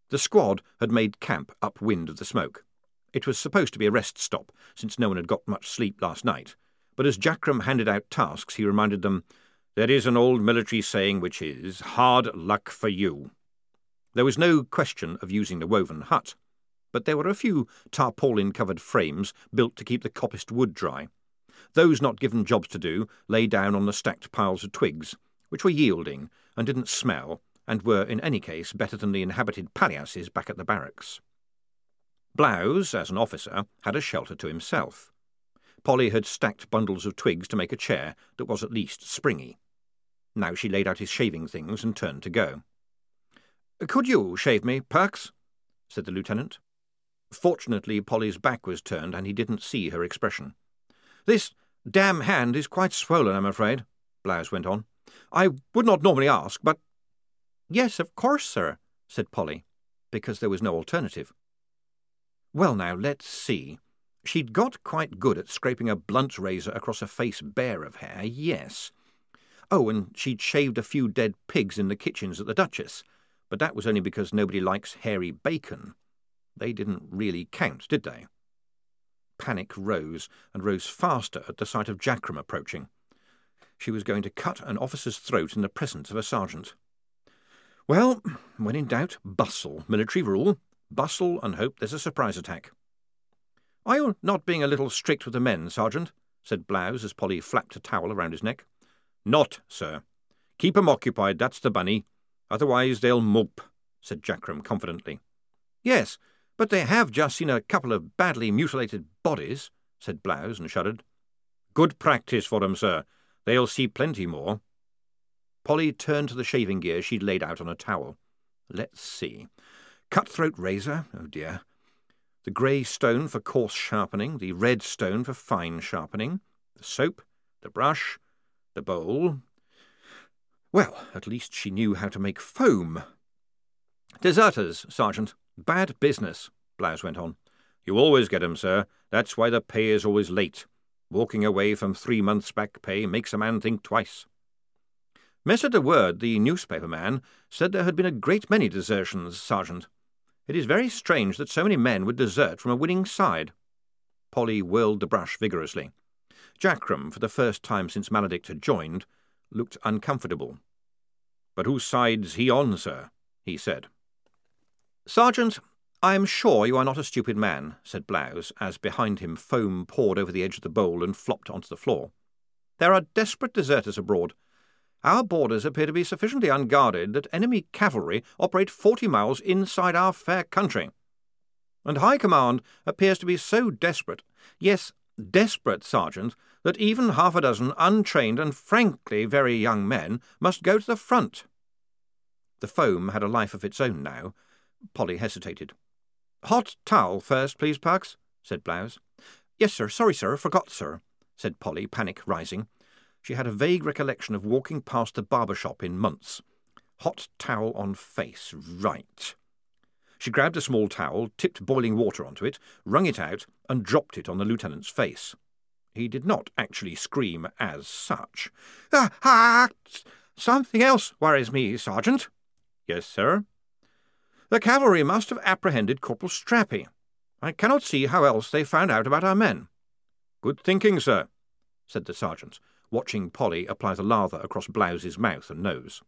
The squad had made camp upwind of the smoke. It was supposed to be a rest stop, since no one had got much sleep last night, but as Jackram handed out tasks, he reminded them, "There is an old military saying which is, 'Hard luck for you.'" There was no question of using the woven hut, but there were a few tarpaulin-covered frames built to keep the coppiced wood dry. Those not given jobs to do lay down on the stacked piles of twigs, which were yielding and didn't smell, and were in any case better than the inhabited paliasses back at the barracks. Blouse, as an officer, had a shelter to himself. Polly had stacked bundles of twigs to make a chair that was at least springy. Now she laid out his shaving things and turned to go. "Could you shave me, Perks?" said the lieutenant. Fortunately, Polly's back was turned and he didn't see her expression. "This damn hand is quite swollen, I'm afraid," Blouse went on. "I would not normally ask, but—" "Yes, of course, sir," said Polly, because there was no alternative. Well, now, let's see. She'd got quite good at scraping a blunt razor across a face bare of hair, yes. Oh, and she'd shaved a few dead pigs in the kitchens at the Duchess, but that was only because nobody likes hairy bacon. They didn't really count, did they? Panic rose, and rose faster at the sight of Jackram approaching. She was going to cut an officer's throat in the presence of a sergeant. Well, when in doubt, bustle, military rule. Bustle and hope there's a surprise attack. "Are you not being a little strict with the men, Sergeant?" said Blouse as Polly flapped a towel around his neck. "Not, sir. Keep 'em occupied, that's the bunny. Otherwise they'll mope," said Jackram confidently. "Yes, but they have just seen a couple of badly mutilated bodies," said Blouse and shuddered. "Good practice for 'em, sir. They'll see plenty more." Polly turned to the shaving gear she'd laid out on a towel. Let's see. Cutthroat razor, oh dear. The grey stone for coarse sharpening, the red stone for fine sharpening, the soap, the brush, the bowl. Well, at least she knew how to make foam. "Deserters, Sergeant. Bad business," Blouse went on. "You always get 'em, sir. That's why the pay is always late. Walking away from 3 months' back pay makes a man think twice." "Mr. de Word, the newspaper man, said there had been a great many desertions, Sergeant. It is very strange that so many men would desert from a winning side." Polly whirled the brush vigorously. Jackram, for the first time since Maledict had joined, looked uncomfortable. "But whose side's he on, sir?" he said. "Sergeant, I am sure you are not a stupid man," said Blouse, as behind him foam poured over the edge of the bowl and flopped onto the floor. "There are desperate deserters abroad. Our borders appear to be sufficiently unguarded that enemy cavalry operate 40 miles inside our fair country. And High Command appears to be so desperate, yes, desperate, Sergeant, that even half a dozen untrained and frankly very young men must go to the front." The foam had a life of its own now. Polly hesitated. "Hot towel first, please, Parks," said Blouse. "Yes, sir. Sorry, sir. Forgot, sir," said Polly, panic rising. She had a vague recollection of walking past the barber shop in months. Hot towel on face, right. She grabbed a small towel, tipped boiling water onto it, wrung it out, and dropped it on the lieutenant's face. He did not actually scream as such. Something else worries me, Sergeant." "Yes, sir?" "The cavalry must have apprehended Corporal Strappy. I cannot see how else they found out about our men." "Good thinking, sir," said the sergeant, watching Polly apply the lather across Blouse's mouth and nose.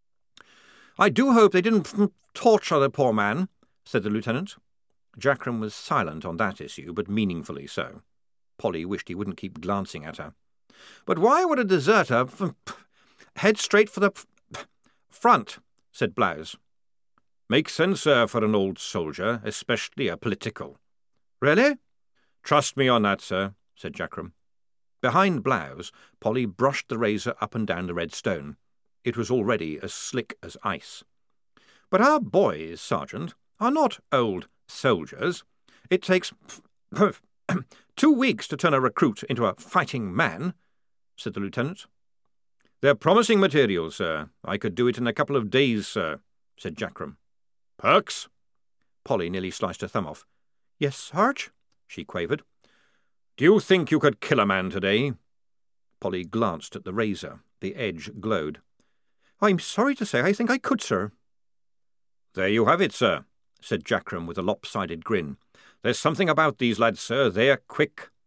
"I do hope they didn't torture the poor man," said the lieutenant. Jackram was silent on that issue, but meaningfully so. Polly wished he wouldn't keep glancing at her. "But why would a deserter head straight for the front?" said Blouse. "Makes sense, sir, for an old soldier, especially a political." "Really?" "Trust me on that, sir," said Jackram. Behind Blouse, Polly brushed the razor up and down the red stone. It was already as slick as ice. "But our boys, Sergeant, are not old soldiers. It takes 2 weeks to turn a recruit into a fighting man," said the lieutenant. "They're promising material, sir. I could do it in a couple of days, sir," said Jackram. "Perks?" Polly nearly sliced her thumb off. "Yes, Sarge?" she quavered. "Do you think you could kill a man today?" Polly glanced at the razor. The edge glowed. "I'm sorry to say I think I could, sir." "There you have it, sir," said Jackram with a lopsided grin. "There's something about these lads, sir. They're quick."